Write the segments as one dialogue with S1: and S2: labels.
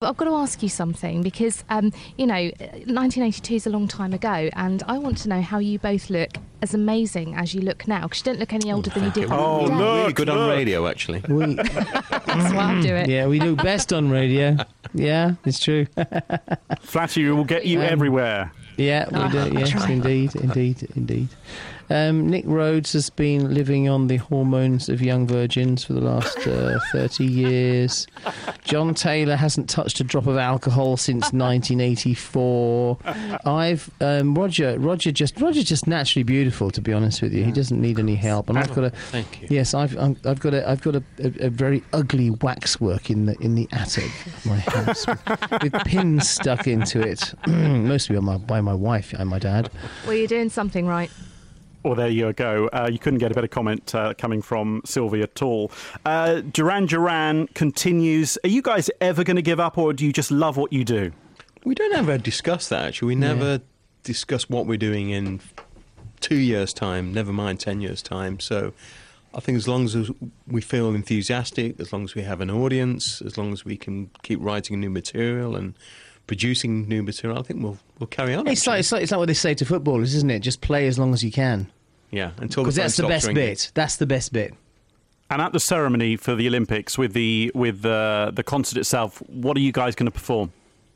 S1: I've got to ask you something because, 1982 is a long time ago, and I want to know how you both look as amazing as you look now, because you don't look any older than you did back in the day.
S2: Really good on radio, actually.
S1: That's why I do it.
S3: Yeah, we look best on radio. Yeah, it's true.
S4: Flattery will get you everywhere.
S3: Yeah, we do. Yes, indeed. Nick Rhodes has been living on the hormones of young virgins for the last 30 years. John Taylor hasn't touched a drop of alcohol since 1984. Roger's just naturally beautiful, to be honest with you. He doesn't need any help. And I've got a
S2: Thank you.
S3: Yes, I've got a very ugly waxwork in the attic of my house with pins stuck into it, mostly by my wife and my dad.
S1: Well, you're doing something right.
S4: Well, there you go. You couldn't get a better comment coming from Sylvie at all. Duran Duran continues. Are you guys ever going to give up, or do you just love what you do?
S2: We don't ever discuss that, actually. We never discuss what we're doing in 2 years' time, never mind 10 years' time. So I think as long as we feel enthusiastic, as long as we have an audience, as long as we can keep writing new material and producing new material, I think we'll carry on.
S3: It's like what they say to footballers, isn't it? Just play as long as you can.
S2: Yeah, until
S3: because that's the best bit. That's the best bit.
S4: And at the ceremony for the Olympics, with the concert itself, what are you guys going to perform?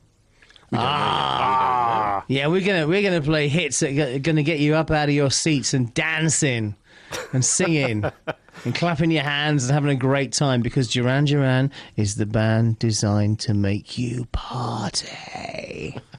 S3: Yeah, we're gonna play hits that are gonna get you up out of your seats and dancing and singing and clapping your hands and having a great time, because Duran Duran is the band designed to make you party.